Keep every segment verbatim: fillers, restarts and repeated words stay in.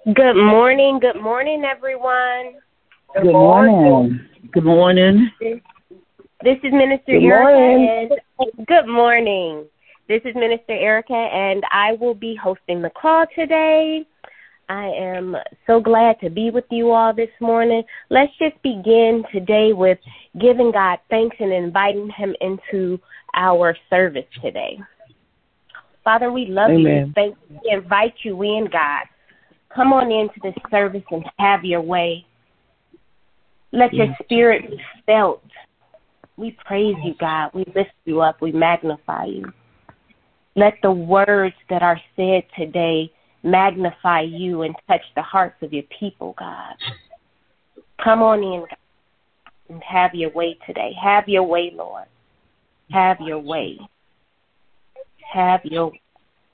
Good morning. Good morning, everyone. Good, Good morning. morning. Good morning. This, this is Minister Good Erica. morning. And good morning. This is Minister Erica, and I will be hosting the call today. I am so glad to be with you all this morning. Let's just begin today with giving God thanks and inviting him into our service today. Father, we love Amen. you. Thank you. We invite you in, God. Come on into this service and have your way. Let your spirit be felt. We praise you, God. We lift you up. We magnify you. Let the words that are said today magnify you and touch the hearts of your people, God. Come on in, God, and have your way today. Have your way, Lord. Have your way. Have your way.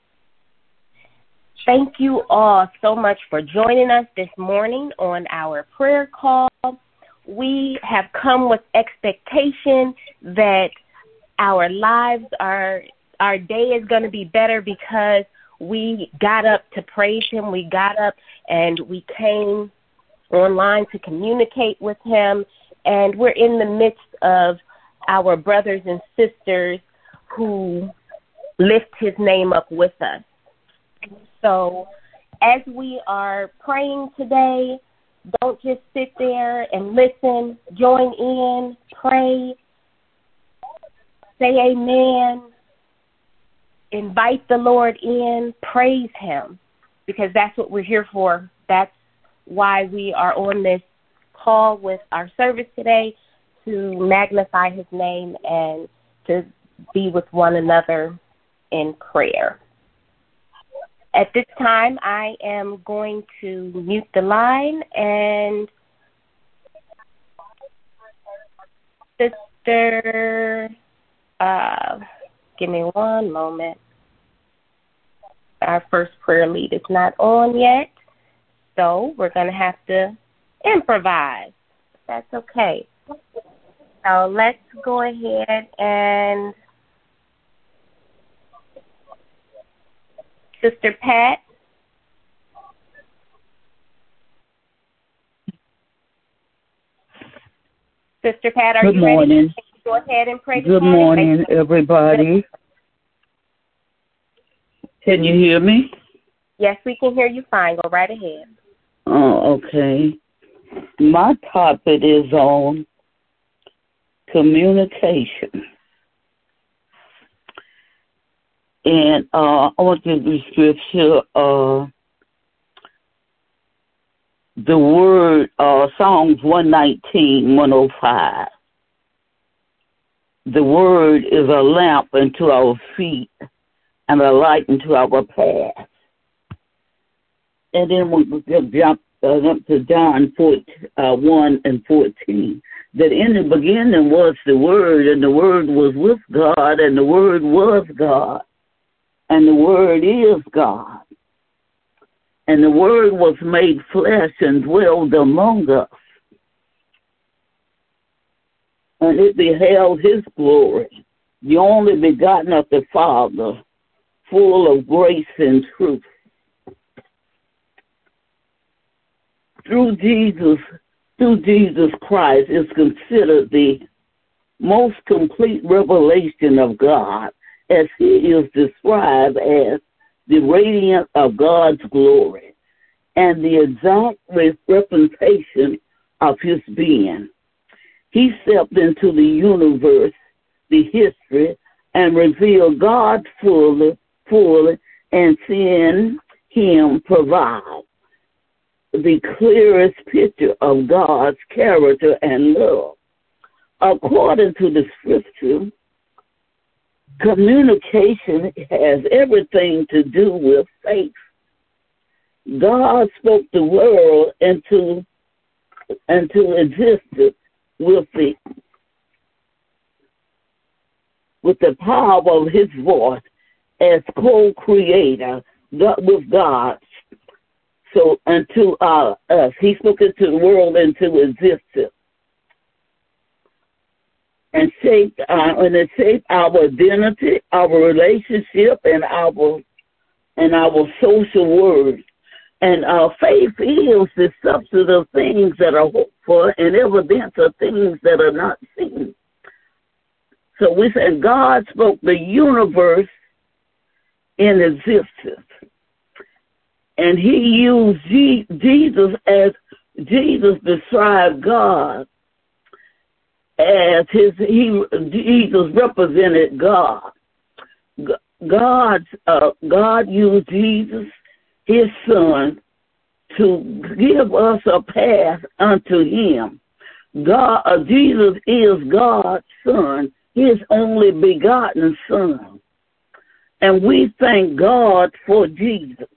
Thank you all so much for joining us this morning on our prayer call. We have come with expectation that our lives are, our day is going to be better because we got up to praise him. We got up and we came online to communicate with him. And we're in the midst of our brothers and sisters who lift his name up with us. So as we are praying today, don't just sit there and listen. Join in, pray, say amen, invite the Lord in, praise him, because that's what we're here for. That's why we are on this call with our service today, to magnify his name and to be with one another in prayer. At this time, I am going to mute the line, and Sister, uh, give me one moment. Our first prayer lead is not on yet, so we're going to have to improvise. That's okay. So let's go ahead and Sister Pat. Sister Pat, are Good you morning. ready to go ahead and pray? Good morning, morning everybody. Can you hear me? Yes, we can hear you fine. Go right ahead. Oh, okay. My topic is on communication. And uh, I want to read scripture, uh, the word, uh, Psalms one nineteen, one oh five. The word is a lamp unto our feet and a light unto our path. And then we jump uh, up to John four, uh, one and fourteen. That in the beginning was the word, and the word was with God, and the word was God. And the Word is God. And the Word was made flesh and dwelled among us. And it beheld his glory, the only begotten of the Father, full of grace and truth. Through Jesus, through Jesus Christ is considered the most complete revelation of God, as he is described as the radiance of God's glory and the exact representation of his being. He stepped into the universe, the history, and revealed God fully, fully, and seeing him provide the clearest picture of God's character and love. According to the scripture, communication has everything to do with faith. God spoke the world into, into existence with the, with the power of his voice as co-creator God, with God. So unto uh, us, he spoke into the world into existence. And shaped, uh, and it shaped our identity, our relationship, and our and our social words. And uh, faith is the substance of things that are hoped for and evidence of things that are not seen. So we said God spoke the universe in existence. And he used G- Jesus as Jesus described God as his, he, Jesus represented God. God, uh, God used Jesus, his son, to give us a path unto him. God, uh, Jesus is God's son, his only begotten son. And we thank God for Jesus.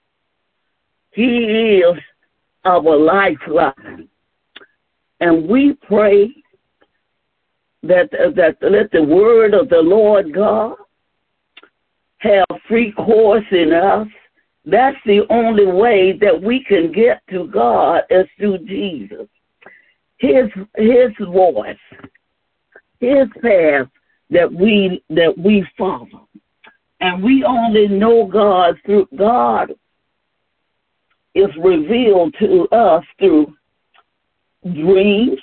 He is our lifeline. And we pray that, that let the word of the Lord God have free course in us. That's the only way that we can get to God is through Jesus. His his voice, his path that we that we follow. And we only know God through God is revealed to us through dreams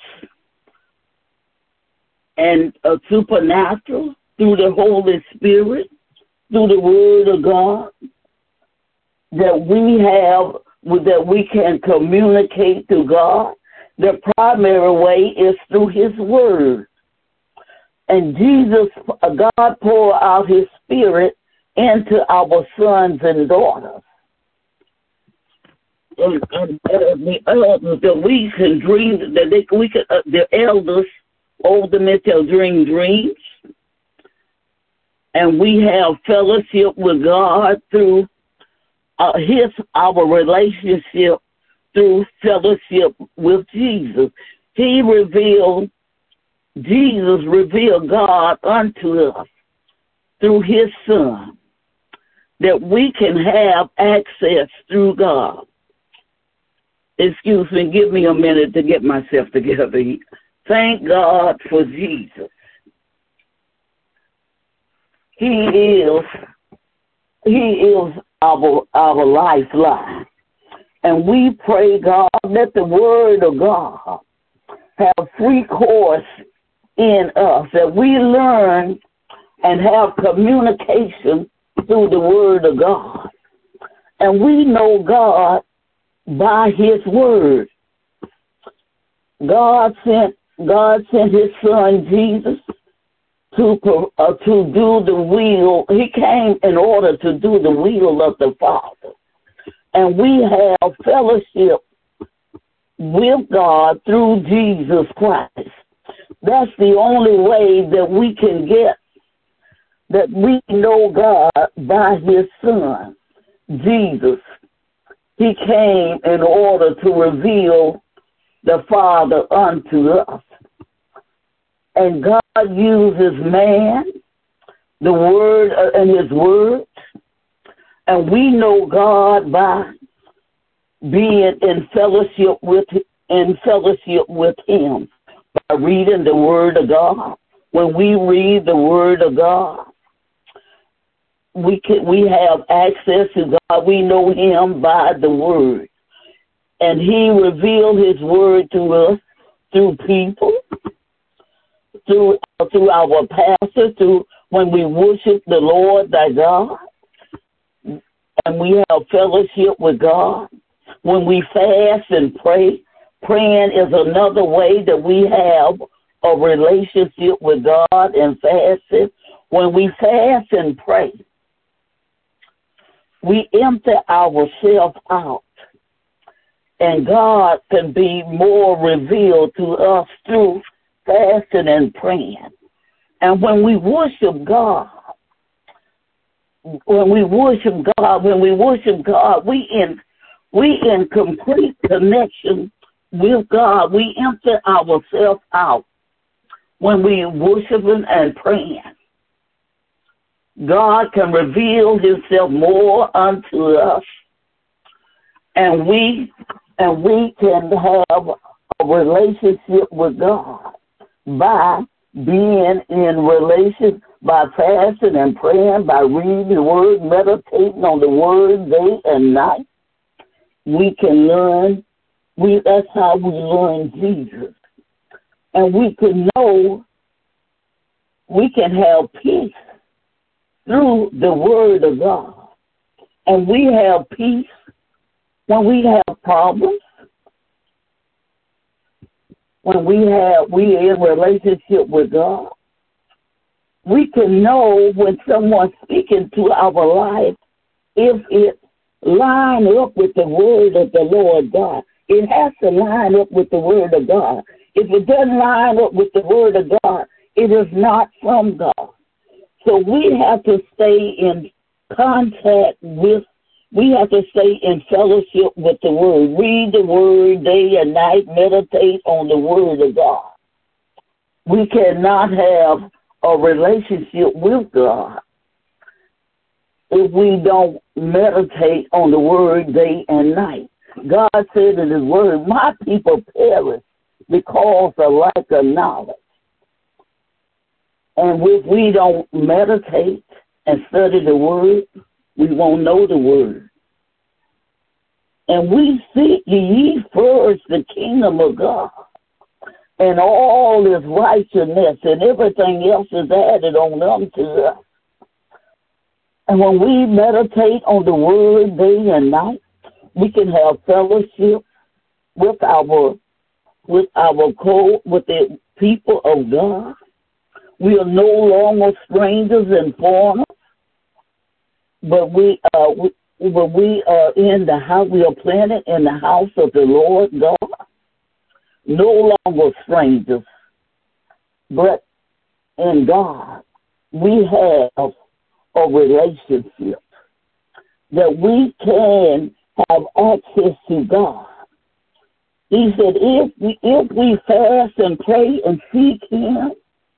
and uh, supernatural, through the Holy Spirit, through the Word of God, that we have, that we can communicate to God. The primary way is through his Word. And Jesus, God poured out his Spirit into our sons and daughters. And, and uh, the elders that we can dream, that they, we can, uh, the elders, older men shall dream dreams. And we have fellowship with God through uh, his, our relationship through fellowship with Jesus. He revealed, Jesus revealed God unto us through his Son, that we can have access through God. Excuse me, give me a minute to get myself together. Thank God for Jesus. He is, he is our, our lifeline. And we pray, God, let the word of God have free course in us, that we learn and have communication through the word of God. And we know God by his word. God sent, God sent his son Jesus to uh, to do the will. He came in order to do the will of the Father. And we have fellowship with God through Jesus Christ. That's the only way that we can get, that we know God by his Son, Jesus. He came in order to reveal the Father unto us. And God uses man, the word and his word, and we know God by being in fellowship with in fellowship with him, by reading the word of God. When we read the word of God, we can we have access to God. We know him by the word. And he revealed his word to us through people, through through our pastors, through when we worship the Lord thy God, and we have fellowship with God. When we fast and pray, praying is another way that we have a relationship with God and fasting. When we fast and pray, we empty ourselves out, and God can be more revealed to us through fasting and praying. And when we worship God, when we worship God, when we worship God, we in we in complete connection with God. We empty ourselves out when we worshiping and praying. God can reveal himself more unto us, and we and we can have a relationship with God by being in relation, by fasting and praying, by reading the word, meditating on the word day and night. we can learn. We That's how we learn Jesus. And we can know, we can have peace through the Word of God. And we have peace when we have problems, when we have we are in relationship with God. We can know when someone's speaking to our life if it line up with the Word of the Lord God. It has to line up with the Word of God. If it doesn't line up with the Word of God, it is not from God. So we have to stay in contact with, we have to stay in fellowship with the Word. Read the Word day and night, meditate on the Word of God. We cannot have a relationship with God if we don't meditate on the Word day and night. God said in His Word, my people perish because of lack of knowledge. And if we don't meditate and study the Word, we won't know the Word. And we seek ye first the kingdom of God and all His righteousness, and everything else is added on unto us. And when we meditate on the Word day and night, we can have fellowship with our with our co with the people of God. We are no longer strangers and foreigners, but we uh we, but we are in the house. We are planted in the house of the Lord God. No longer strangers, but in God we have a relationship that we can have access to God. He said, if we, if we fast and pray and seek Him,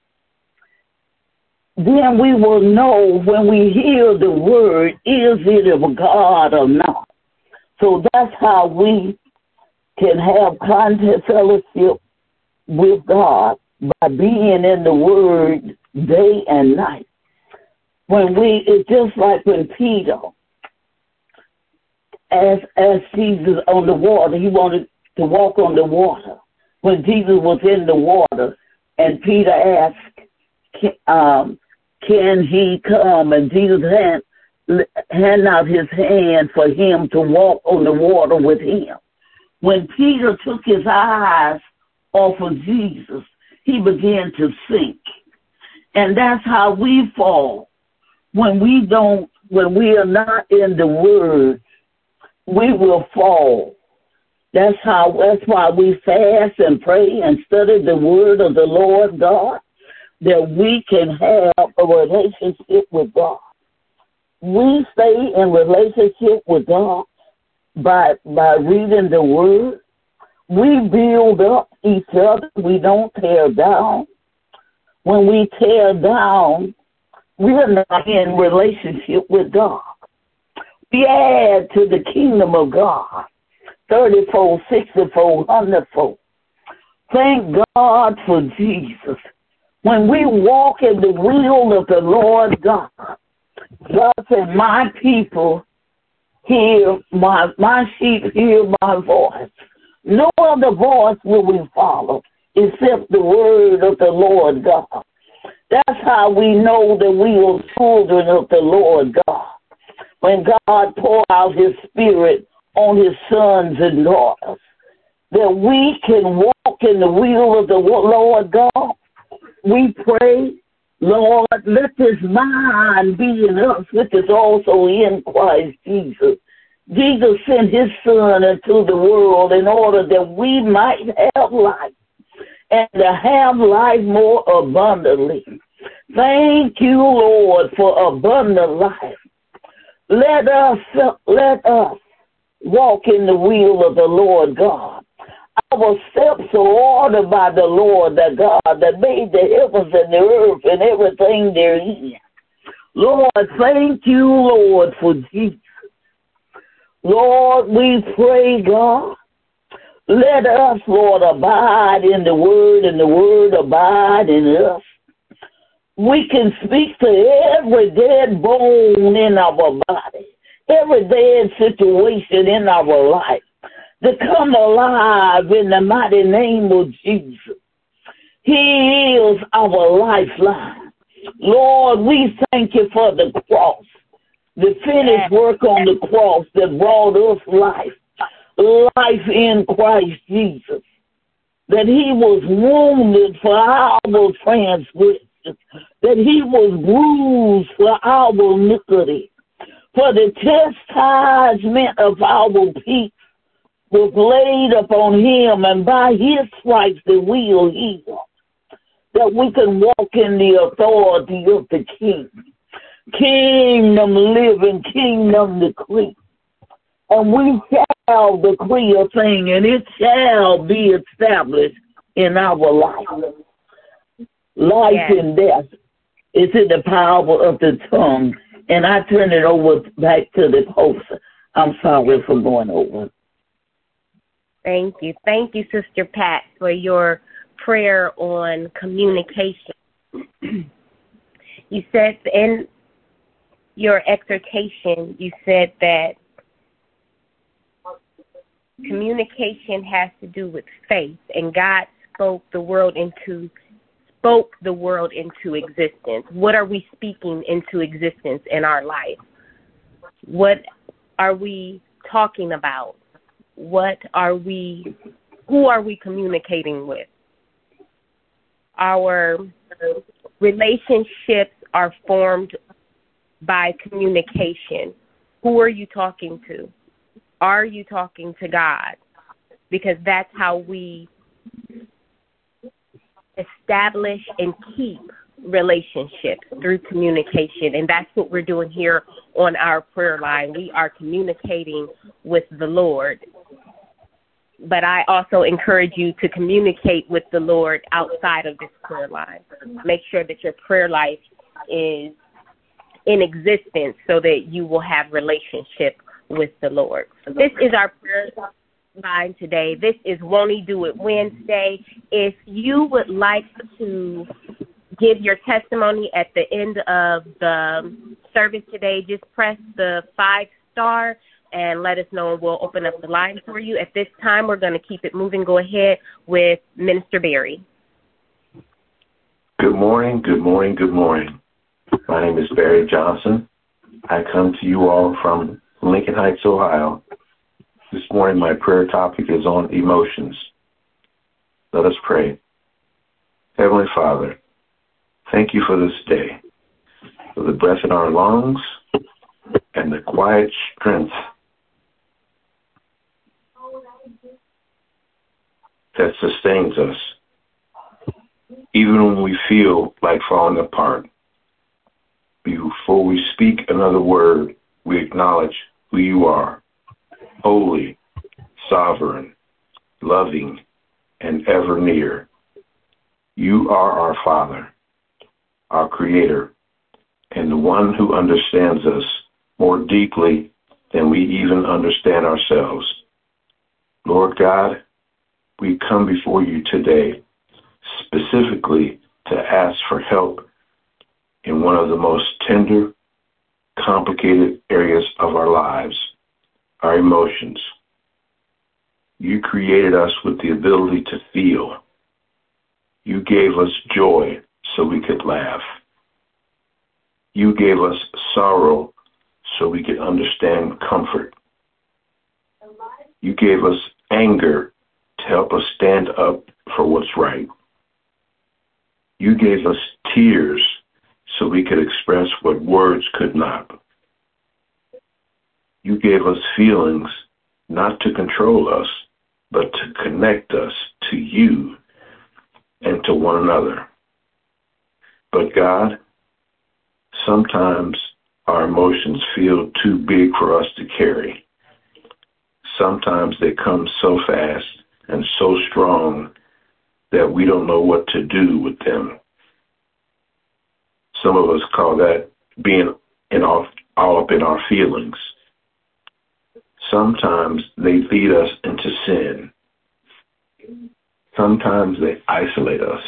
then we will know when we hear the word, is it of God or not? So that's how we can have contact fellowship with God, by being in the Word day and night. When we, it's just like when Peter, as as Jesus on the water, he wanted to walk on the water. When Jesus was in the water, and Peter asked, um, can he come? And Jesus had, had out his hand for him to walk on the water with him. When Peter took his eyes off of Jesus, he began to sink. And that's how we fall. When we don't, when we are not in the Word, we will fall. That's how, that's why we fast and pray and study the Word of the Lord God, that we can have a relationship with God. We stay in relationship with God by by reading the Word. We build up each other. We don't tear down. When we tear down, we're not in relationship with God. We add to the kingdom of God thirty-fold, sixty-fold, one hundred-fold. Thank God for Jesus. When we walk in the will of the Lord God, God said, my people hear my, my sheep hear my voice. No other voice will we follow except the word of the Lord God. That's how we know that we are children of the Lord God. When God poured out His Spirit on His sons and daughters, that we can walk in the will of the Lord God. We pray, Lord, let this mind be in us, which is also in Christ Jesus. Jesus sent His Son into the world in order that we might have life, and to have life more abundantly. Thank you, Lord, for abundant life. Let us, let us walk in the will of the Lord God. Our steps are ordered by the Lord, that God that made the heavens and the earth and everything therein. Lord, thank you, Lord, for Jesus. Lord, we pray, God, let us, Lord, abide in the Word, and the Word abide in us. We can speak to every dead bone in our body. every dead situation in our life to come alive in the mighty name of Jesus. He is our lifeline. Lord, we thank you for the cross, the finished work on the cross that brought us life, life in Christ Jesus, that he was wounded for our transgressions, that he was bruised for our iniquity, for the chastisement of our peace was laid upon him, and by his stripes that we are healed, that we can walk in the authority of the King. Kingdom living, kingdom decree. And we shall decree a thing, and it shall be established in our life. Life yes. and death is in the power of the tongue. And I turn it over back to the host. I'm sorry for going over. Thank you. Thank you, Sister Pat, for your prayer on communication. You said in your exhortation, you said that communication has to do with faith, and God spoke the world into spoke the world into existence. What are we speaking into existence in our life? What are we talking about? What are we, who are we communicating with? Our relationships are formed by communication. Who are you talking to? Are you talking to God? Because that's how we establish and keep relationships, through communication. And that's what we're doing here on our prayer line. We are communicating with the Lord. But I also encourage you to communicate with the Lord outside of this prayer line. Make sure that your prayer life is in existence so that you will have relationship with the Lord. This is our prayer line today. This is Won't He Do It Wednesday. If you would like to give your testimony at the end of the service today, just press the five star and let us know, and we'll open up the line for you. At this time, we're going to keep it moving. Go ahead with Minister Barry. Good morning, good morning, good morning. My name is Barry Johnson. I come to you all from Lincoln Heights, Ohio. This morning, my prayer topic is on emotions. Let us pray. Heavenly Father, thank you for this day, for the breath in our lungs and the quiet strength that sustains us, even when we feel like falling apart. Before we speak another word, we acknowledge who you are, holy, sovereign, loving, and ever near. You are our Father, our Creator, and the one who understands us more deeply than we even understand ourselves. Lord God, we come before you today specifically to ask for help in one of the most tender, complicated areas of our lives, our emotions. You created us with the ability to feel. You gave us joy so we could laugh. You gave us sorrow so we could understand comfort. You gave us anger to help us stand up for what's right. You gave us tears so we could express what words could not. You gave us feelings not to control us, but to connect us to you and to one another. But God, sometimes our emotions feel too big for us to carry. Sometimes they come so fast and so strong that we don't know what to do with them. Some of us call that being in all, all up in our feelings. Sometimes they lead us into sin. Sometimes they isolate us.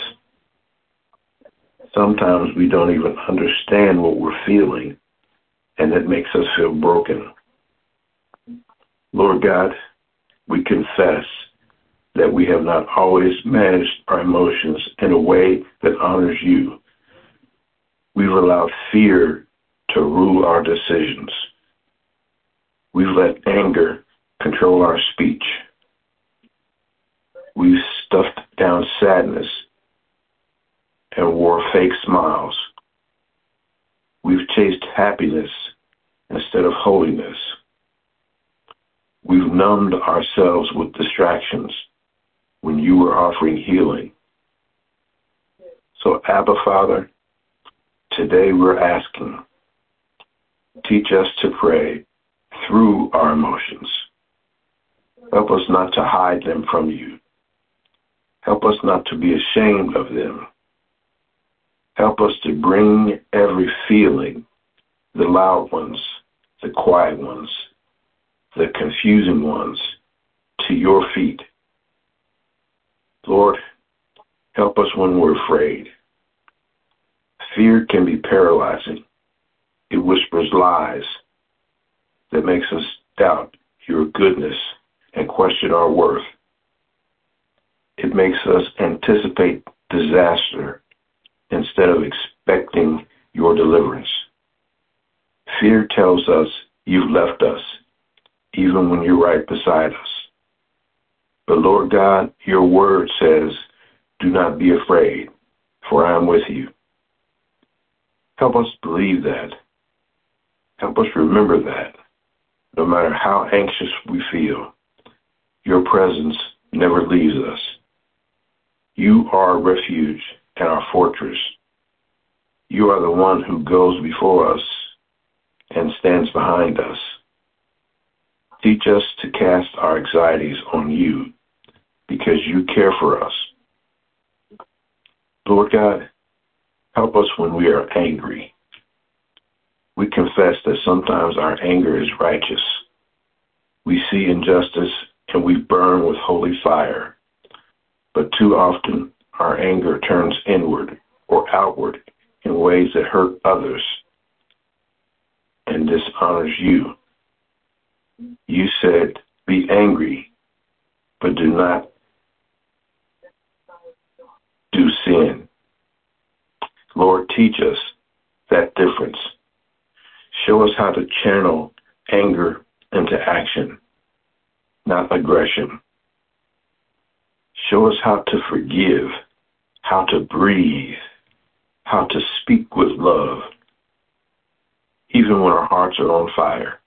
Sometimes we don't even understand what we're feeling, and it makes us feel broken. Lord God, we confess that we have not always managed our emotions in a way that honors you. We've allowed fear to rule our decisions. We've let anger control our speech. We've stuffed down sadness and wore fake smiles. We've chased happiness instead of holiness. We've numbed ourselves with distractions when you were offering healing. So, Abba, Father, today we're asking, teach us to pray through our emotions. Help us not to hide them from you. Help us not to be ashamed of them. Help us to bring every feeling, the loud ones, the quiet ones, the confusing ones, to your feet. Lord, help us when we're afraid. Fear can be paralyzing. It whispers lies that makes us doubt your goodness and question our worth. It makes us anticipate disaster instead of expecting your deliverance. Fear tells us you've left us, even when you're right beside us. But Lord God, your word says, do not be afraid, for I am with you. Help us believe that. Help us remember that. No matter how anxious we feel, your presence never leaves us. You are our refuge and our fortress. You are the one who goes before us and stands behind us. Teach us to cast our anxieties on you because you care for us. Lord God, help us when we are angry. We confess that sometimes our anger is righteous. We see injustice and we burn with holy fire. But too often, our anger turns inward or outward in ways that hurt others and dishonors you. You said, be angry, but do not do sin. Lord, teach us that difference. Show us how to channel anger into action, not aggression. Show us how to forgive, how to breathe, how to speak with love, even when our hearts are on fire.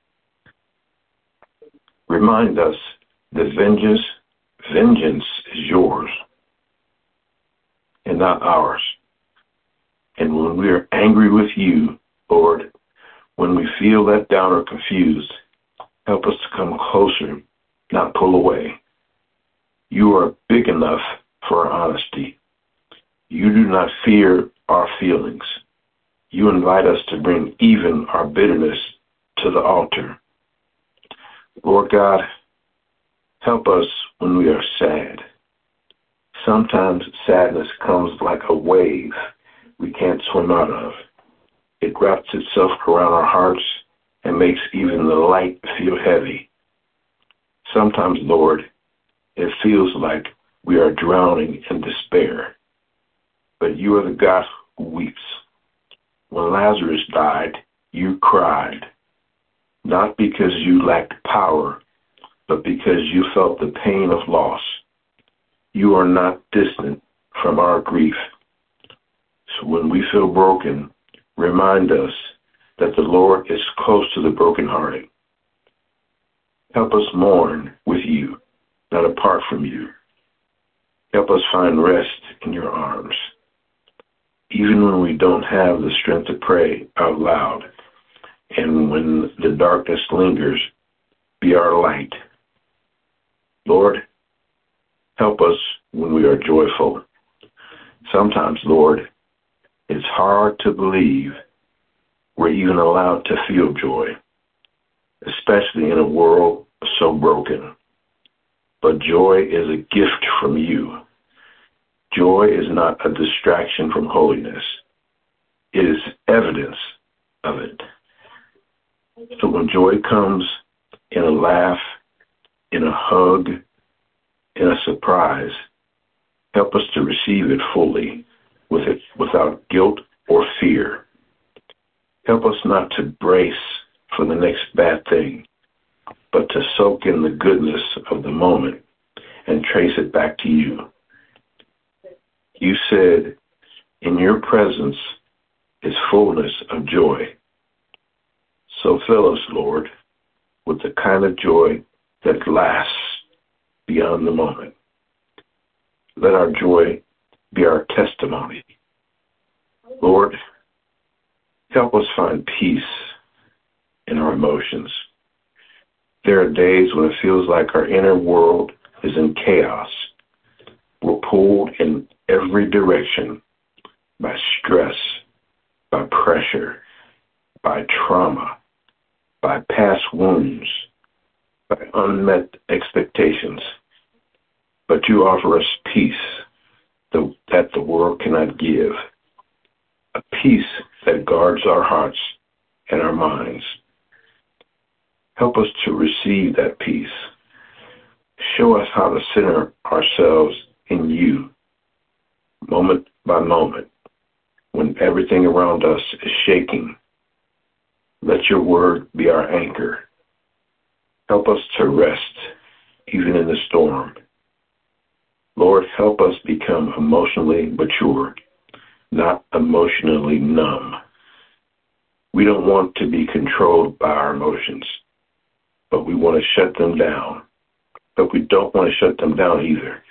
Remind us that vengeance, vengeance is yours and not ours. And when we are angry with you, Lord, when we feel let down or confused, help us to come closer, not pull away. You are big enough for our honesty. You do not fear our feelings. You invite us to bring even our bitterness to the altar. Lord God, help us when we are sad. Sometimes sadness comes like a wave we can't swim out of. It wraps itself around our hearts and makes even the light feel heavy. Sometimes, Lord, it feels like we are drowning in despair. But you are the God who weeps. When Lazarus died, you cried, not because you lacked power, but because you felt the pain of loss. You are not distant from our grief. So when we feel broken, remind us that the Lord is close to the brokenhearted. Help us mourn with you, not apart from you. Help us find rest in your arms. Even when we don't have the strength to pray out loud, and when the darkness lingers, be our light. Lord, help us when we are joyful. Sometimes, Lord, it's hard to believe we're even allowed to feel joy, especially in a world so broken. But joy is a gift from you. Joy is not a distraction from holiness. It is evidence of it. So when joy comes in a laugh, in a hug, in a surprise. Help us to receive it fully, with it, without guilt or fear. Help us not to brace for the next bad thing, but to soak in the goodness of the moment and trace it back to you. You said, in your presence is fullness of joy. So fill us, Lord, with the kind of joy that lasts beyond the moment. Let our joy be our testimony. Lord, help us find peace in our emotions. There are days when it feels like our inner world is in chaos. We're pulled in every direction by stress, by pressure, by trauma, by past wounds, by unmet expectations. But you offer us peace that the world cannot give, a peace that guards our hearts and our minds. Help us to receive that peace. Show us how to center ourselves in you, moment by moment, when everything around us is shaking. Let your word be our anchor. Help us to rest, even in the storm. Lord, help us become emotionally mature, not emotionally numb. We don't want to be controlled by our emotions, but we want to shut them down. But we don't want to shut them down either.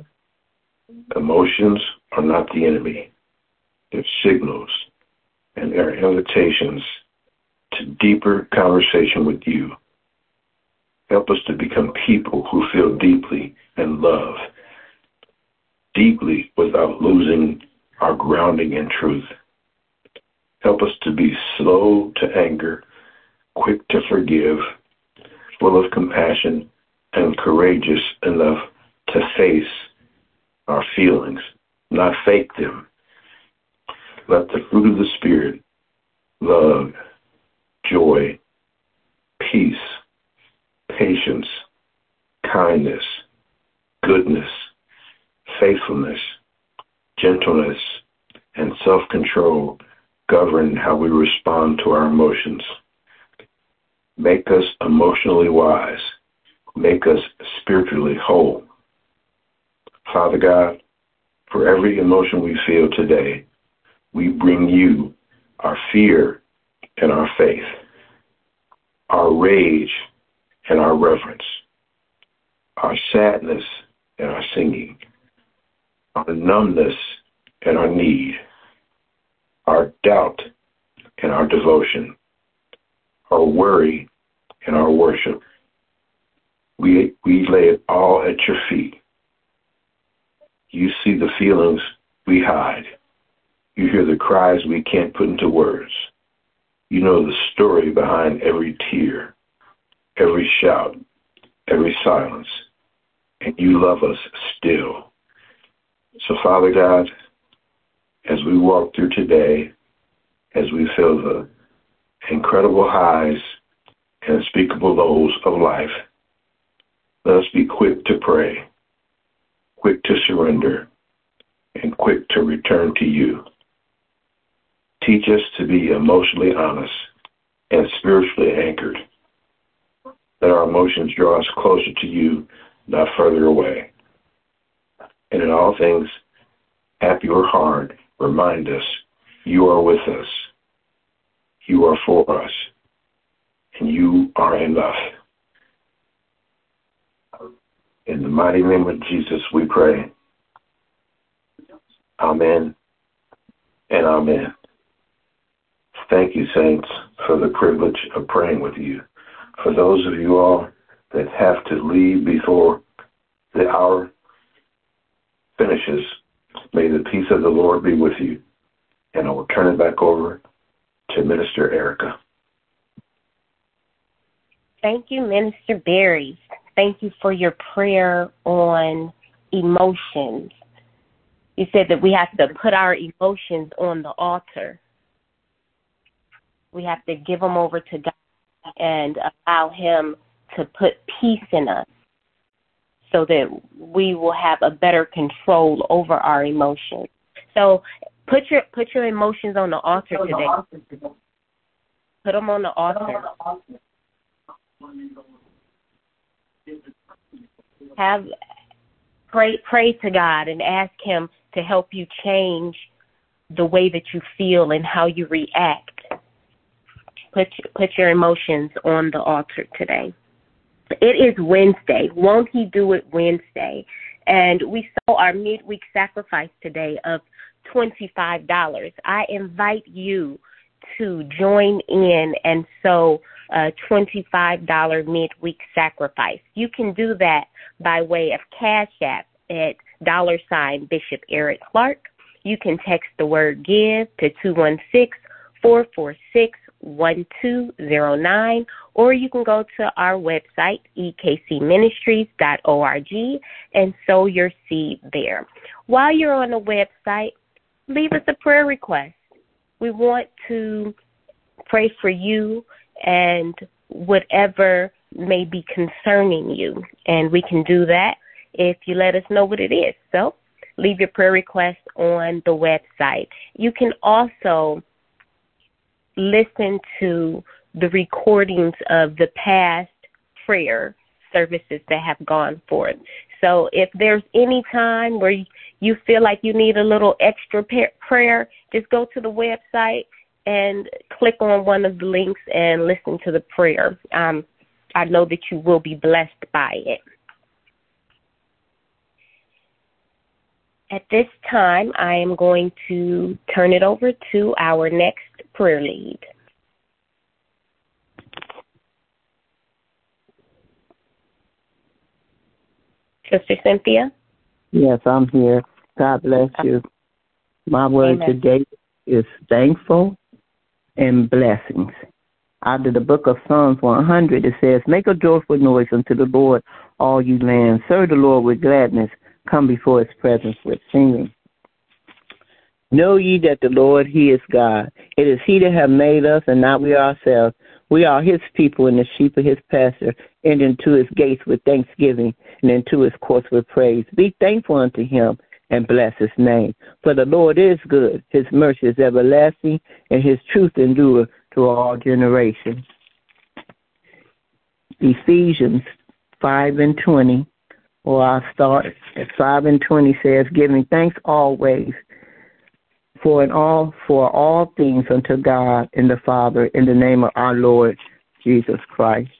Emotions are not the enemy. They're signals, and they're invitations to deeper conversation with you. Help us to become people who feel deeply and love, deeply without losing our grounding in truth. Help us to be slow to anger, quick to forgive, full of compassion, and courageous enough to face our feelings, not fake them. Let the fruit of the Spirit, love, joy, peace, patience, kindness, goodness, faithfulness, gentleness, and self-control govern how we respond to our emotions. Make us emotionally wise. Make us spiritually whole. Father God, for every emotion we feel today, we bring you our fear and our faith, our rage and our reverence, our sadness and our singing, our numbness and our need, our doubt and our devotion, our worry and our worship. We, we lay it all at your feet. You see the feelings we hide. You hear the cries we can't put into words. You know the story behind every tear, every shout, every silence, and you love us still. So, Father God, as we walk through today, as we feel the incredible highs and unspeakable lows of life, let us be quick to pray, quick to surrender, and quick to return to you. Teach us to be emotionally honest and spiritually anchored. Let our emotions draw us closer to you, not further away. And in all things, happy or hard, remind us you are with us, you are for us, and you are enough. In the mighty name of Jesus, we pray. Amen and amen. Thank you, saints, for the privilege of praying with you. For those of you all that have to leave before the hour finishes, may the peace of the Lord be with you. And I will turn it back over to Minister Erica. Thank you, Minister Barry. Thank you for your prayer on emotions. You said that we have to put our emotions on the altar. We have to give them over to God and allow him to put peace in us. so that we will have a better control over our emotions. So put your put your emotions on the altar today. Put them on the altar. Have pray pray to God and ask Him to help you change the way that you feel and how you react. Put put your emotions on the altar today. It is Wednesday. Won't He do it Wednesday? And we saw our midweek sacrifice today of twenty-five dollars. I invite you to join in and sow a twenty-five dollars midweek sacrifice. You can do that by way of Cash App at dollar sign Bishop Eric Clark. You can text the word GIVE to two one six, four four six, one two zero nine, or you can go to our website, e k c ministries dot org, and sow your seed there. While you're on the website, leave us a prayer request. We want to pray for you and whatever may be concerning you, and we can do that if you let us know what it is. So leave your prayer request on the website. You can also listen to the recordings of the past prayer services that have gone forth. So if there's any time where you feel like you need a little extra prayer, just go to the website and click on one of the links and listen to the prayer. Um, I know that you will be blessed by it. At this time, I am going to turn it over to our next prayer lead. Sister Cynthia? Yes, I'm here. God bless you. My word Amen. Today is thankful and blessings. Out of the book of Psalms one hundred, it says, make a joyful noise unto the Lord, all you lands. Serve the Lord with gladness. Come before His presence with singing. Know ye that the Lord, He is God. It is He that hath made us, and not we ourselves. We are His people and the sheep of His pasture, and into His gates with thanksgiving, and into His courts with praise. Be thankful unto Him, and bless His name. For the Lord is good, His mercy is everlasting, and His truth endure to all generations. Ephesians five and twenty, or I'll start at five and twenty, says, giving thanks always for in all for all things unto God and the Father in the name of our Lord Jesus Christ.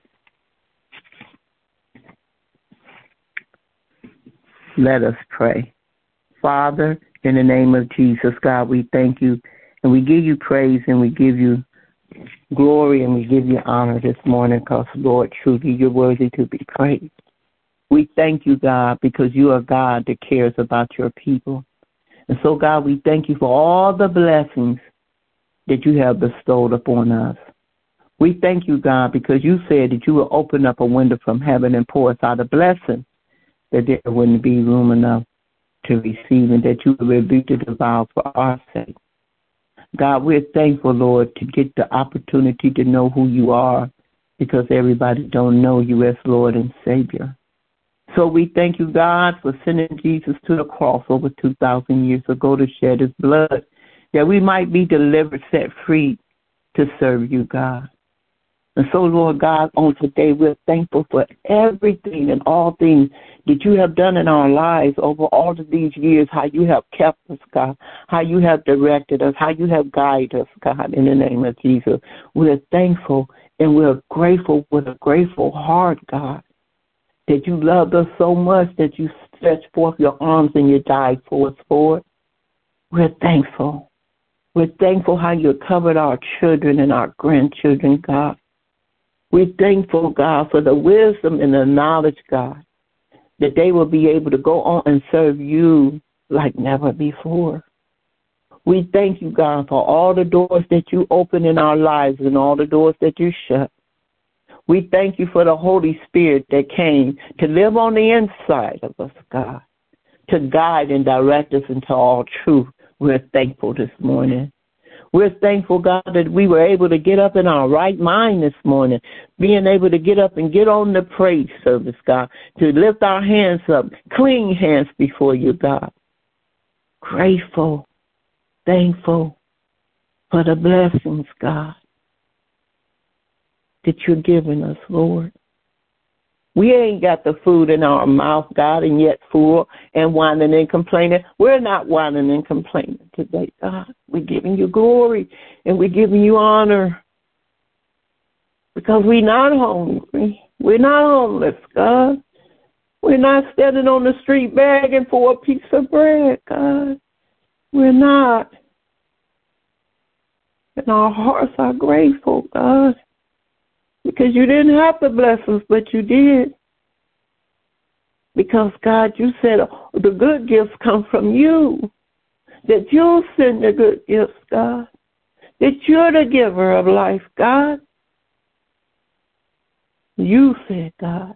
Let us pray. Father, in the name of Jesus, God, we thank you and we give you praise and we give you glory and we give you honor this morning because, Lord, truly you're worthy to be praised. We thank you, God, because you are God that cares about your people. And so, God, we thank you for all the blessings that you have bestowed upon us. We thank you, God, because you said that you will open up a window from heaven and pour us out a blessing, that there wouldn't be room enough to receive, and that you will rebuke the devourer for our sake. God, we're thankful, Lord, to get the opportunity to know who you are, because everybody don't know you as Lord and Savior. So we thank you, God, for sending Jesus to the cross over two thousand years ago to shed his blood, that we might be delivered, set free to serve you, God. And so, Lord God, on today, we're thankful for everything and all things that you have done in our lives over all of these years, how you have kept us, God, how you have directed us, how you have guided us, God, in the name of Jesus. We're thankful and we're grateful with a grateful heart, God, that you loved us so much that you stretched forth your arms and you died for us for it. We're thankful. We're thankful how you covered our children and our grandchildren, God. We're thankful, God, for the wisdom and the knowledge, God, that they will be able to go on and serve you like never before. We thank you, God, for all the doors that you open in our lives and all the doors that you shut. We thank you for the Holy Spirit that came to live on the inside of us, God, to guide and direct us into all truth. We're thankful this morning. We're thankful, God, that we were able to get up in our right mind this morning, being able to get up and get on the praise service, God, to lift our hands up, clean hands before you, God. Grateful, thankful for the blessings, God, that you're giving us, Lord. We ain't got the food in our mouth, God, and yet full and whining and complaining. We're not whining and complaining today, God. We're giving you glory and we're giving you honor because we're not hungry. We're not homeless, God. We're not standing on the street begging for a piece of bread, God. We're not. And our hearts are grateful, God. Because you didn't have to bless us, but you did. Because, God, you said the good gifts come from you. That you'll send the good gifts, God. That you're the giver of life, God. You said, God,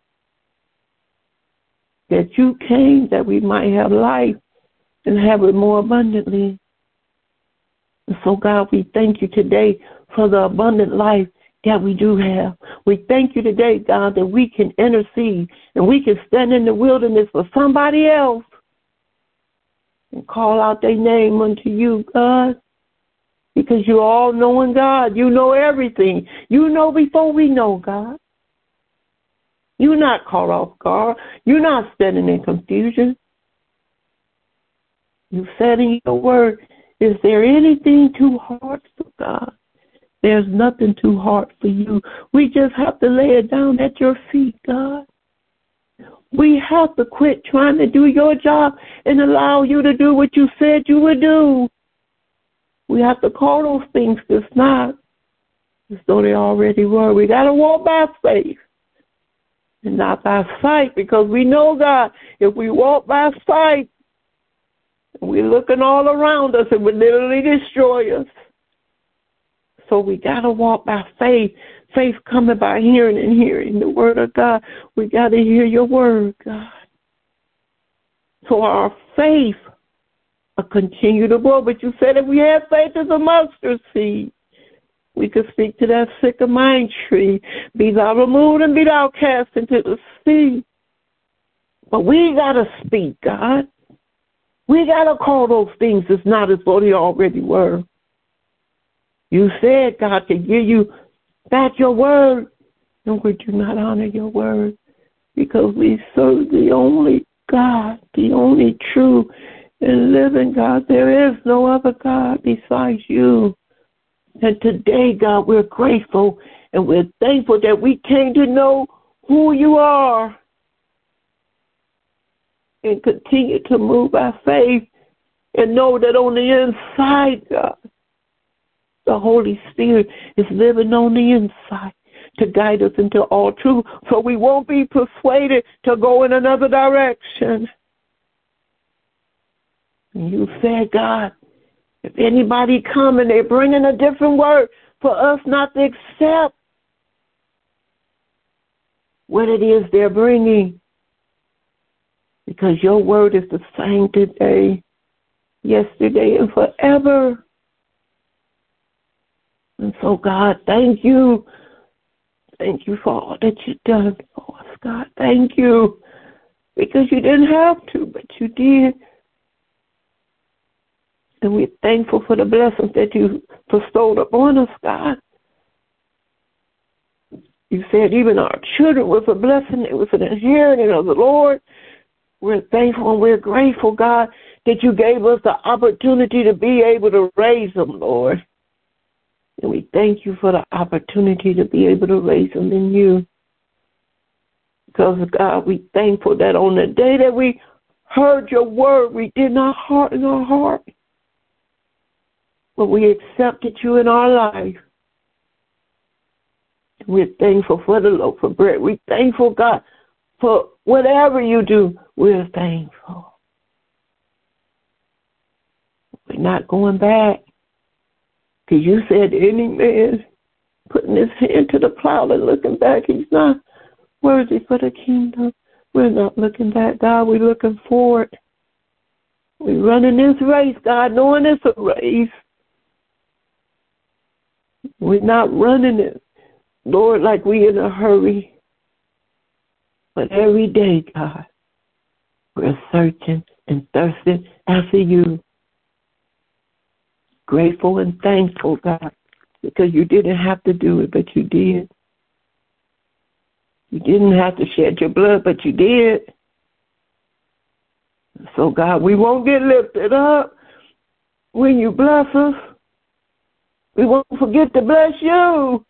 that you came that we might have life and have it more abundantly. And so, God, we thank you today for the abundant life that we do have. We thank you today, God, that we can intercede and we can stand in the wilderness for somebody else and call out their name unto you, God, because you're all-knowing God. You know everything. You know before we know, God. You're not caught off guard. You're not standing in confusion. You said in your word, is there anything too hard for God? There's nothing too hard for you. We just have to lay it down at your feet, God. We have to quit trying to do your job and allow you to do what you said you would do. We have to call those things as not as though they already were. We got to walk by faith and not by sight, because we know, God, if we walk by sight, we're looking all around us, it would literally destroy us. So we got to walk by faith. Faith coming by hearing and hearing the word of God. We got to hear your word, God. So our faith will continue to grow. But you said if we had faith as a mustard seed, we could speak to that sycamore tree. Be thou removed and be thou cast into the sea. But we got to speak, God. We got to call those things as not as though they already were. You said, God, to give you back your word, and we do not honor your word because we serve the only God, the only true and living God. There is no other God besides you. And today, God, we're grateful and we're thankful that we came to know who you are and continue to move by faith and know that on the inside, God, the Holy Spirit is living on the inside to guide us into all truth, so we won't be persuaded to go in another direction. And you said, God, if anybody come and they're bringing a different word for us not to accept what it is they're bringing, because your word is the same today, yesterday, and forever. And so, God, thank you. Thank you for all that you've done for us, God. Thank you. Because you didn't have to, but you did. And we're thankful for the blessings that you bestowed upon us, God. You said even our children was a blessing. It was an inheritance of the Lord. We're thankful and we're grateful, God, that you gave us the opportunity to be able to raise them, Lord. And we thank you for the opportunity to be able to raise them in you. Because, God, we thankful that on the day that we heard your word, we did not harden our heart, but we accepted you in our life. We're thankful for the loaf of bread. We're thankful, God, for whatever you do. We're thankful. We're not going back. Because you said any man putting his hand to the plow and looking back, he's not worthy for the kingdom. We're not looking back, God. We're looking forward. We're running this race, God, knowing it's a race. We're not running it, Lord, like we in a hurry. But every day, God, we're searching and thirsting after you. Grateful and thankful, God, because you didn't have to do it, but you did. You didn't have to shed your blood, but you did. So, God, we won't get lifted up when you bless us. We won't forget to bless you.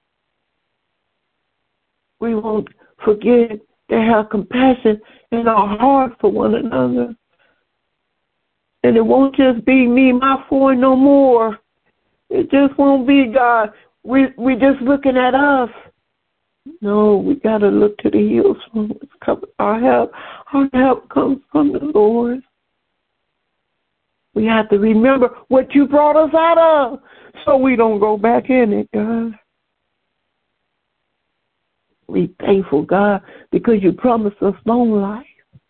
We won't forget to have compassion in our heart for one another. And it won't just be me, my four, no more. It just won't be, God, we we just looking at us. No, we got to look to the hills from our help. Our help comes from the Lord. We have to remember what you brought us out of so we don't go back in it, God. We thankful, God, because you promised us long life.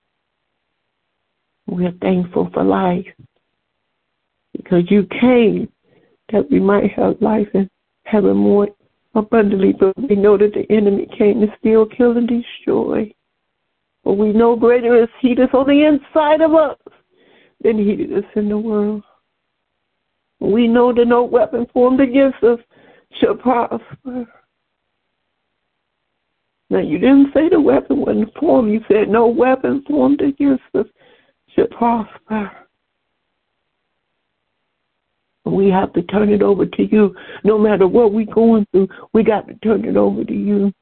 We're thankful for life because you came that we might have life and have it more abundantly, but we know that the enemy came to steal, kill, and destroy. But we know greater is he that's on the inside of us than he that's in the world. We know that no weapon formed against us shall prosper. Now, you didn't say the weapon wasn't formed. You said no weapon formed against us shall prosper. We have to turn it over to you. No matter what we're going through, we got to turn it over to you.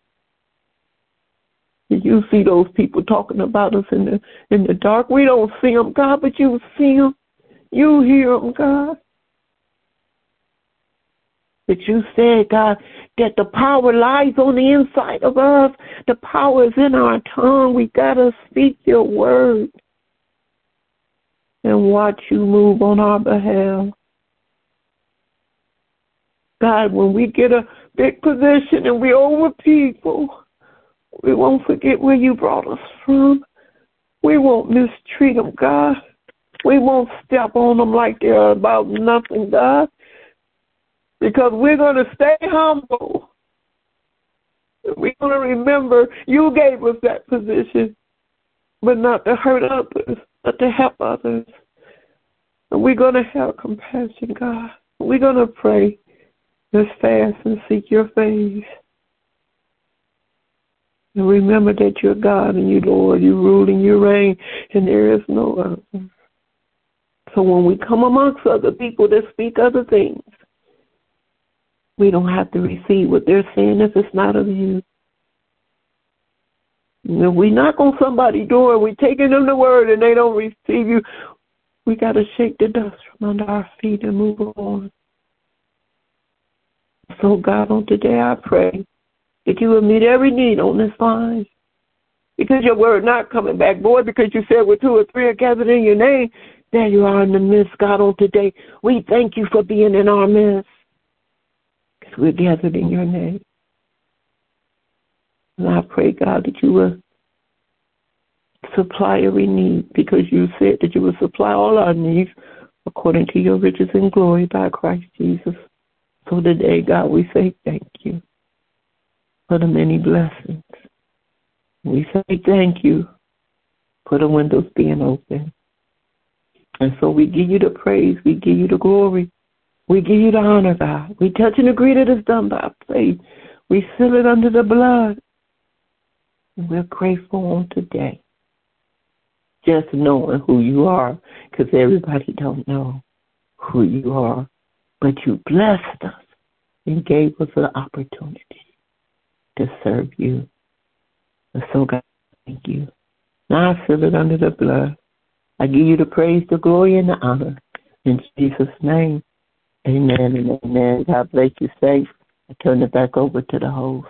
You see those people talking about us in the in the dark. We don't see them, God, but you see them. You hear them, God. But you said, God, that the power lies on the inside of us. The power is in our tongue. We got to speak your word and watch you move on our behalf. God, when we get a big position and we're over people, we won't forget where you brought us from. We won't mistreat them, God. We won't step on them like they're about nothing, God, because we're going to stay humble. We're going to remember you gave us that position, but not to hurt others, but to help others. And we're going to have compassion, God. We're going to pray. Just fast and seek your face. And remember that you're God and you Lord, you rule and you reign, and there is no other. So when we come amongst other people that speak other things, we don't have to receive what they're saying if it's not of you. And if we knock on somebody's door, we're taking them the word and they don't receive you, we got to shake the dust from under our feet and move on. So, God, on today I pray that you will meet every need on this line. Because your word not coming back, boy, because you said where two or three are gathered in your name, there you are in the midst, God, on today. We thank you for being in our midst because we're gathered in your name. And I pray, God, that you will supply every need because you said that you will supply all our needs according to your riches and glory by Christ Jesus. So today, God, we say thank you for the many blessings. We say thank you for the windows being open. And so we give you the praise. We give you the glory. We give you the honor, God. We touch and agree that it's done by faith. We seal it under the blood. And we're grateful on today. Just knowing who you are, because everybody don't know who you are. But you blessed us and gave us an opportunity to serve you. And so, God, thank you. Now I seal it under the blood. I give you the praise, the glory, and the honor. In Jesus' name, amen and amen. God bless you, saints. I turn it back over to the host.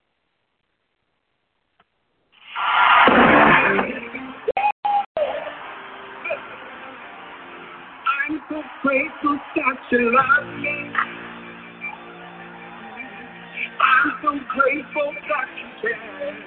I'm so grateful that you love me. I'm so grateful that you care.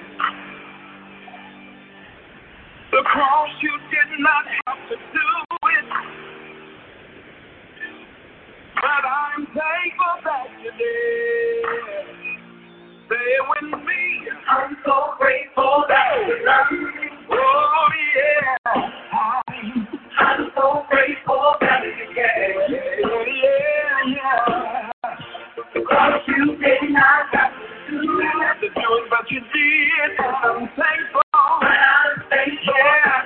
The cross, you did not have to do it. but I'm thankful that you did. Say it with me. I'm so grateful that you love me. Oh, yeah. I'm, I'm so grateful that you care. Yeah, yeah. Because you did not have to do it, but you did. I'm thankful. I'm thankful. Yeah.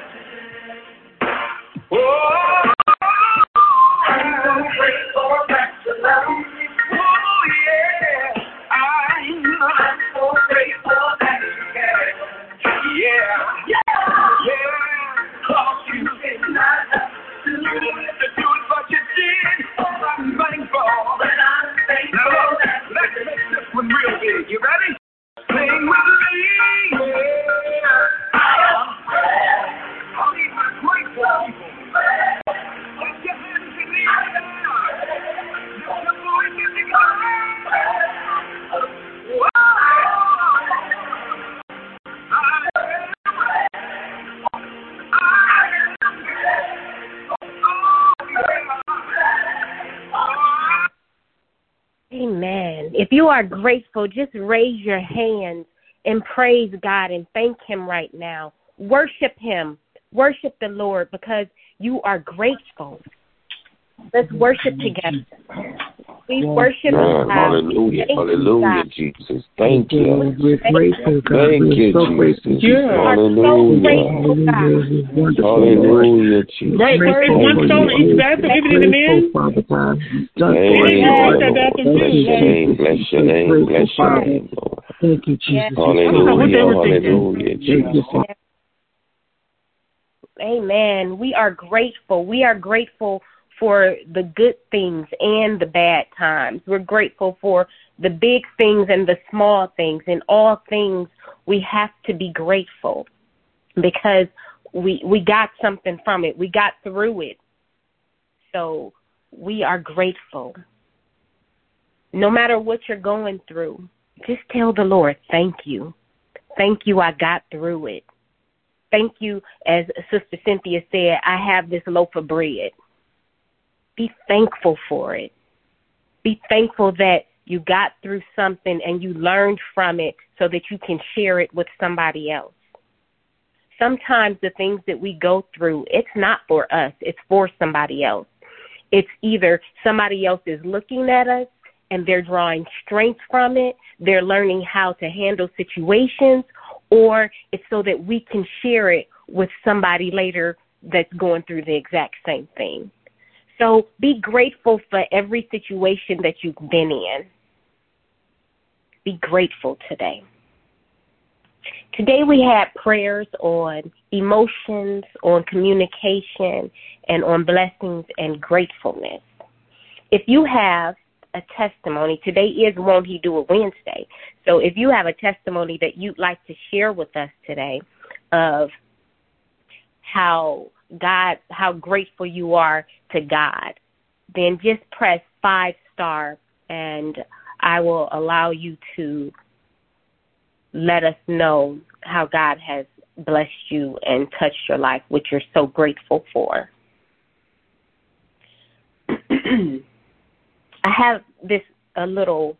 Oh, I'm so grateful that you love me. Oh, yeah. I'm, I'm so grateful that you care. Yeah. Yeah. Yeah. Because you did not have to do it, but you did. I'm thankful. I'm thankful. Now, let's make this one real big. You ready? Sing with me. Yeah. I need my grateful people. Put your hands in the air. Lift your voice in the air. Wow. Amen. If you are grateful, just raise your hands and praise God and thank Him right now. Worship Him. Worship the Lord because you are grateful. Let's worship together. We worship God, God. hallelujah, Thank hallelujah, you, Jesus. Thank you. We're grateful, God. Thank We're you, so grateful. Jesus. You are so Hallelujah. grateful, God. Hallelujah. Wonderful, Lord. Hallelujah, Jesus. Right, right. Grateful One for stone you. each basket, We're even in the grateful, men. Father God. You've done Thank for us, you, Yeah, I Lord. got Lord. that from Bless too. your Like, name, bless your So name, bless grateful, your Father. name, Lord. Thank you, Yes. Jesus. I wish they Hallelujah, were thinking. hallelujah, Thank you, Jesus. Father. Amen. We are grateful. We are grateful for the good things and the bad times. We're grateful for the big things and the small things. In all things, we have to be grateful because we we got something from it. We got through it. So we are grateful. No matter what you're going through, just tell the Lord, thank you. Thank you, I got through it. Thank you, as Sister Cynthia said, I have this loaf of bread. Be thankful for it. Be thankful that you got through something and you learned from it so that you can share it with somebody else. Sometimes the things that we go through, it's not for us, it's for somebody else. It's either somebody else is looking at us and they're drawing strength from it, they're learning how to handle situations, or it's so that we can share it with somebody later that's going through the exact same thing. So be grateful for every situation that you've been in. Be grateful today. Today we had prayers on emotions, on communication, and on blessings and gratefulness. If you have a testimony, today is Won't He Do It Wednesday. So if you have a testimony that you'd like to share with us today of how God, how grateful you are to God, then just press five star and I will allow you to let us know how God has blessed you and touched your life, which you're so grateful for. I have this a little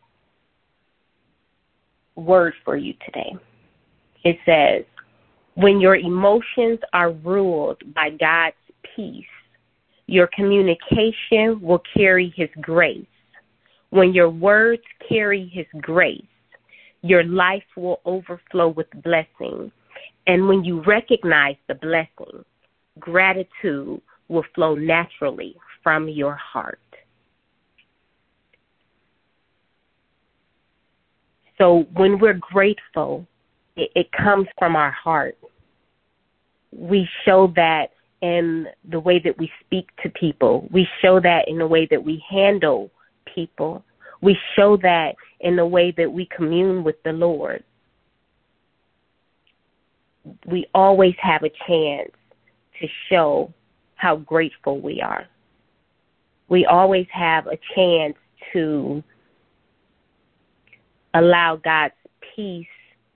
word for you today. It says, when your emotions are ruled by God's peace, your communication will carry His grace. When your words carry His grace, your life will overflow with blessing. And when you recognize the blessing, gratitude will flow naturally from your heart. So when we're grateful, it, it comes from our heart. We show that in the way that we speak to people. We show that in the way that we handle people. We show that in the way that we commune with the Lord. We always have a chance to show how grateful we are. We always have a chance to allow God's peace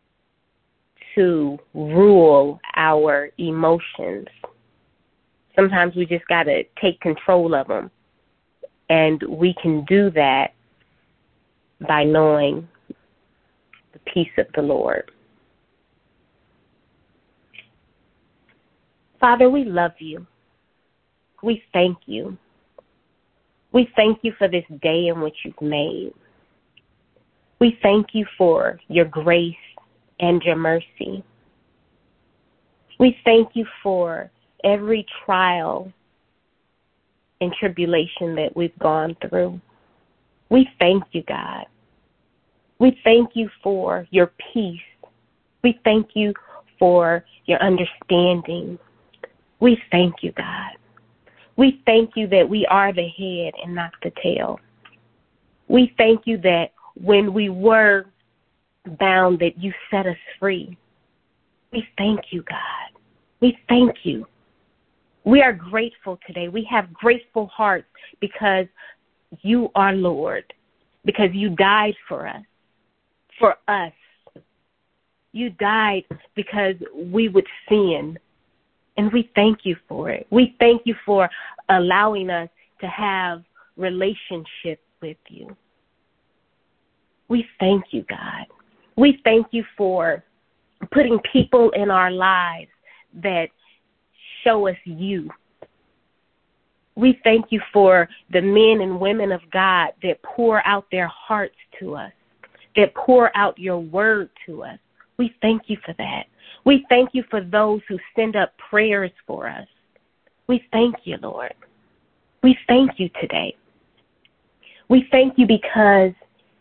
to rule our emotions. Sometimes we just got to take control of them. And we can do that by knowing the peace of the Lord. Father, we love you. We thank you. We thank you for this day in which you've made. We thank you for your grace and your mercy. We thank you for every trial and tribulation that we've gone through. We thank you, God. We thank you for your peace. We thank you for your understanding. We thank you, God. We thank you that we are the head and not the tail. We thank you that when we were bound, that you set us free. We thank you, God. We thank you. We are grateful today. We have grateful hearts because you are Lord, because you died for us, for us. You died because we would sin. And we thank you for it. We thank you for allowing us to have relationship with you. We thank you, God. We thank you for putting people in our lives that show us you. We thank you for the men and women of God that pour out their hearts to us, that pour out your word to us. We thank you for that. We thank you for those who send up prayers for us. We thank you, Lord. We thank you today. We thank you because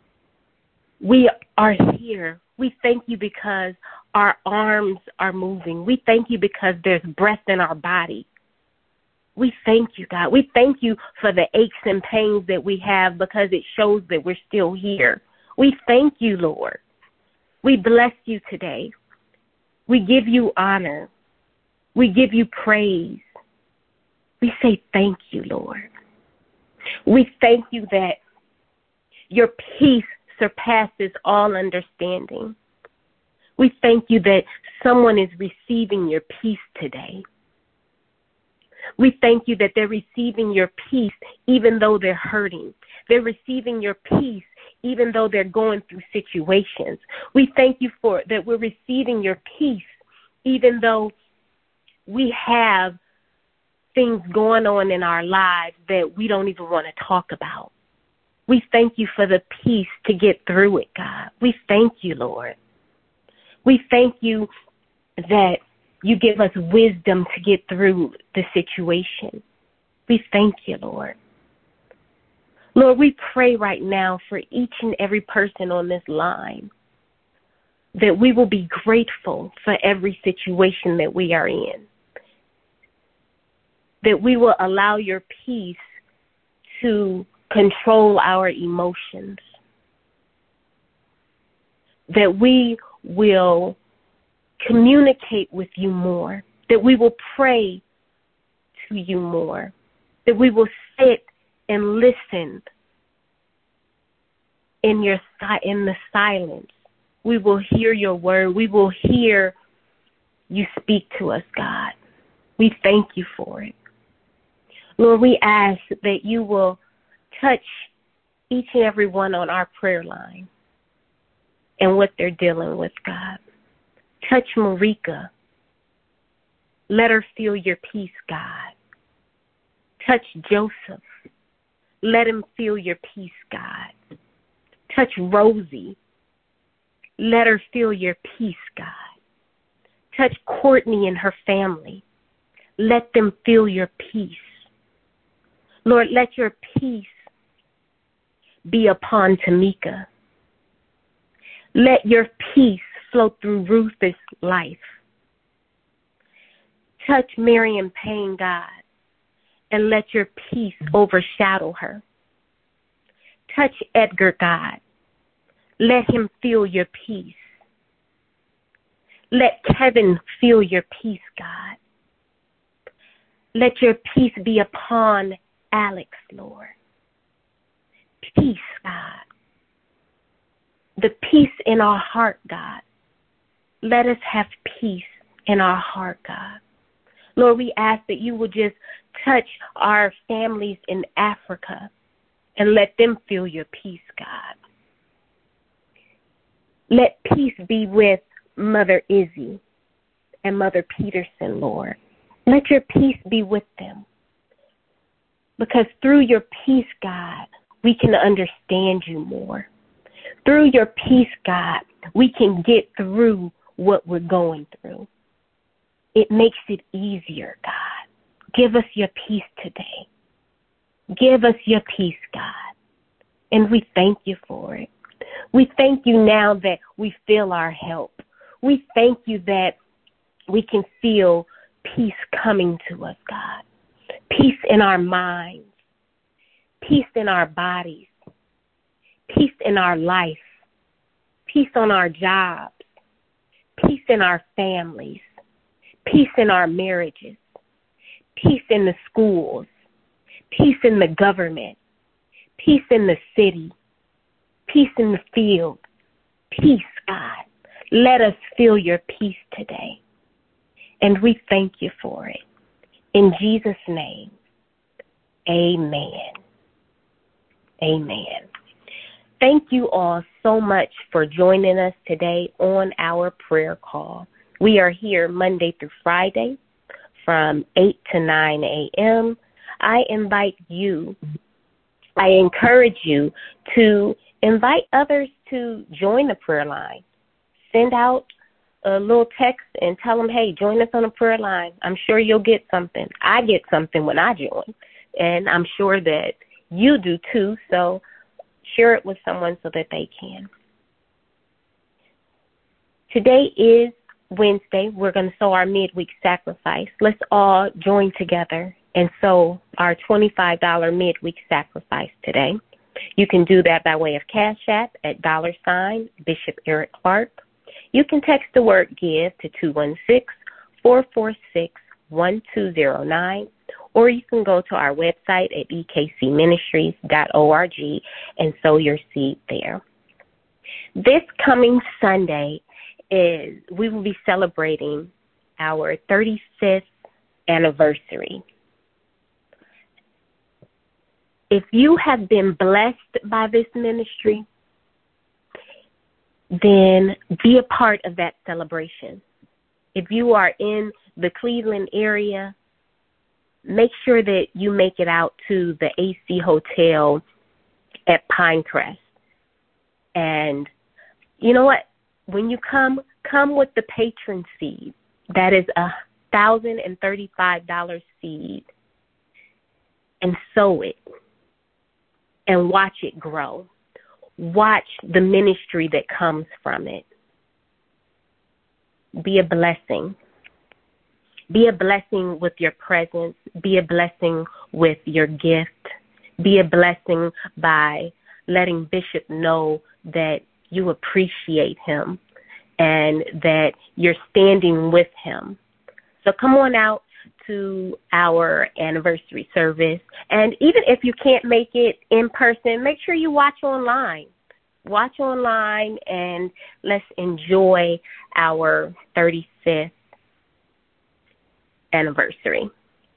we are here. We thank you because our arms are moving. We thank you because there's breath in our body. We thank you, God. We thank you for the aches and pains that we have because it shows that we're still here. We thank you, Lord. We bless you today. We give you honor. We give you praise. We say thank you, Lord. We thank you that your peace surpasses all understanding. We thank you that someone is receiving your peace today. We thank you that they're receiving your peace even though they're hurting. They're receiving your peace even though they're going through situations. We thank you for that we're receiving your peace even though we have things going on in our lives that we don't even want to talk about. We thank you for the peace to get through it, God. We thank you, Lord. We thank you that you give us wisdom to get through the situation. We thank you, Lord. Lord, we pray right now for each and every person on this line that we will be grateful for every situation that we are in, that we will allow your peace to control our emotions, that we will communicate with you more, that we will pray to you more, that we will sit and listen in your in the silence. We will hear your word. We will hear you speak to us, God. We thank you for it. Lord, we ask that you will touch each and every one on our prayer line and what they're dealing with, God. Touch Marika. Let her feel your peace, God. Touch Joseph. Let him feel your peace, God. Touch Rosie. Let her feel your peace, God. Touch Courtney and her family. Let them feel your peace. Lord, let your peace be upon Tamika. Let your peace flow through Ruth's life. Touch Miriam Payne, God, and let your peace overshadow her. Touch Edgar, God. Let him feel your peace. Let Kevin feel your peace, God. Let your peace be upon Alex, Lord. Peace, God. The peace in our heart, God. Let us have peace in our heart, God. Lord, we ask that you will just touch our families in Africa, and let them feel your peace, God. Let peace be with Mother Izzy and Mother Peterson, Lord. Let your peace be with them. Because through your peace, God, we can understand you more. Through your peace, God, we can get through what we're going through. It makes it easier, God. Give us your peace today. Give us your peace, God. And we thank you for it. We thank you now that we feel our help. We thank you that we can feel peace coming to us, God. Peace in our minds. Peace in our bodies. Peace in our life. Peace on our jobs. Peace in our families. Peace in our marriages. Peace in the schools. Peace in the government. Peace in the city. Peace in the field. Peace, God. Let us feel your peace today. And we thank you for it. In Jesus' name, amen. Amen. Thank you all so much for joining us today on our prayer call. We are here Monday through Friday from eight to nine a.m. I invite you, I encourage you to invite others to join the prayer line. Send out a little text and tell them, hey, join us on the prayer line. I'm sure you'll get something. I get something when I join, and I'm sure that you do too, so share it with someone so that they can. Today is Wednesday. We're going to sow our midweek sacrifice. Let's all join together and sow our twenty-five dollars midweek sacrifice today. You can do that by way of Cash App at dollar sign Bishop Eric Clark. You can text the word GIVE to two one six, four four six, one two zero nine, or you can go to our website at e k c ministries dot org and sow your seed there. This coming Sunday is we will be celebrating our thirty-fifth anniversary. If you have been blessed by this ministry, then be a part of that celebration. If you are in the Cleveland area, make sure that you make it out to the A C Hotel at Pinecrest. And you know what? When you come, come with the patron seed. That is a one thousand thirty-five dollars seed. And sow it. And watch it grow. Watch the ministry that comes from it. Be a blessing. Be a blessing with your presence. Be a blessing with your gift. Be a blessing by letting Bishop know that you appreciate him and that you're standing with him. So come on out to our anniversary service. And even if you can't make it in person, make sure you watch online. Watch online and let's enjoy our thirty-fifth anniversary.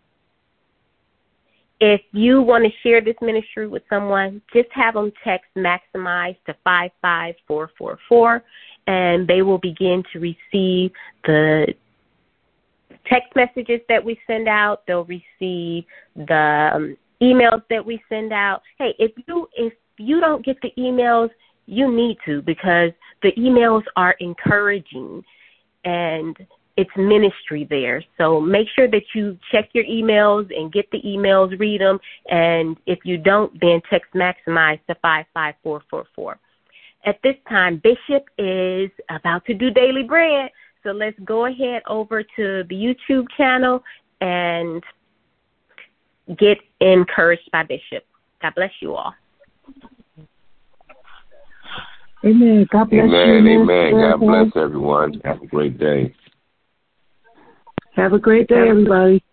If you want to share this ministry with someone, just have them text Maximize to five five four four four, and they will begin to receive the text messages that we send out. They'll receive the um, emails that we send out. Hey, if you if you don't get the emails, you need to, because the emails are encouraging and it's ministry there. So make sure that you check your emails and get the emails, read them. And if you don't, then text Maximize to five five four four four. At this time, Bishop is about to do Daily Bread. So let's go ahead over to the YouTube channel and get encouraged by Bishop. God bless you all. Amen. God bless amen, you. Amen. Amen. God bless everyone. Have a great day. Have a great day, everybody.